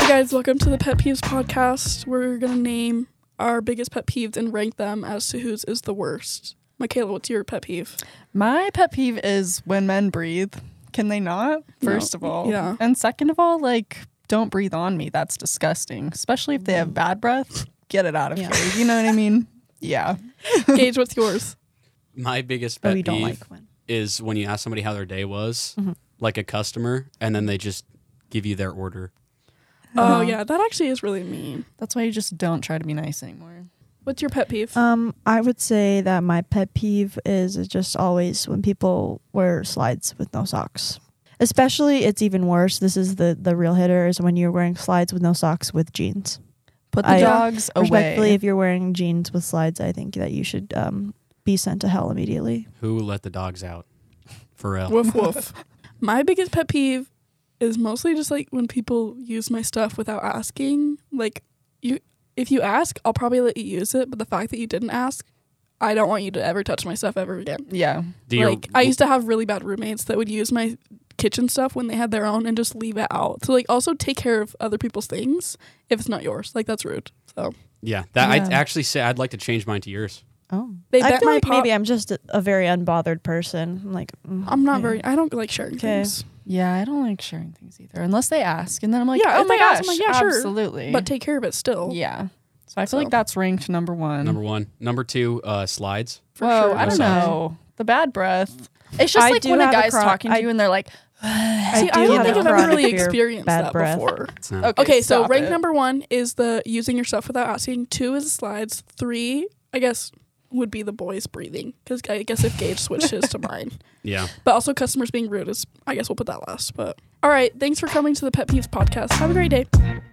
guys, welcome to the Pet Peeves podcast. We're going to name our biggest pet peeves and rank them as to whose is the worst. Michaela, what's your pet peeve? My pet peeve is when men breathe. Can they not? First of all. Yeah. And second of all, like, don't breathe on me. That's disgusting. Especially if they have bad breath. Get it out of here. You know what I mean? Yeah. Gage, what's yours? My biggest pet you don't peeve like when. is when you ask somebody how their day was, like a customer, and then they just give you their order. Oh, yeah, that actually is really mean. That's why you just don't try to be nice anymore. What's your pet peeve? I would say that my pet peeve is just always when people wear slides with no socks. Especially, it's even worse. This is the real hitter is when you're wearing slides with no socks with jeans. Put the dogs Respectfully, away. if you're wearing jeans with slides, I think that you should be sent to hell immediately. Who let the dogs out? For real. Woof, woof. My biggest pet peeve is mostly just like when people use my stuff without asking. Like, if you ask, I'll probably let you use it, but the fact that you didn't ask, I don't want you to ever touch my stuff ever again. Yeah. I used to have really bad roommates that would use my kitchen stuff when they had their own and just leave it out. So, like, also take care of other people's things if it's not yours. Like, that's rude. So, Yeah, I'd actually say I'd like to change mine to yours. Oh, They I bet feel my like pop- maybe I'm just a very unbothered person. I'm like, I'm not okay. I don't like sharing Okay. things. Yeah, I don't like sharing things either. Unless they ask. And then I'm like, Yeah, oh if my they ask, gosh, I'm like, yeah, sure. absolutely. But take care of it still. yeah. So I feel like that's ranked number one. Number one. Number two, slides. For Whoa, sure. I don't Massage. know. The bad breath. It's just I like do when a have a guy's cro- talking to I- you and they're like, See, do I don't have think a I've ever chronic really fear of experienced bad that breath. before. It's not- okay, So stop rank it. number 1 is the using your stuff without asking. 2 is the slides. 3, I guess, would be the boys breathing. Because I guess if Gage switched his to mine. Yeah. But also customers being rude is, I guess we'll put that last. But all right, thanks for coming to the Pet Peeves podcast. Have a great day.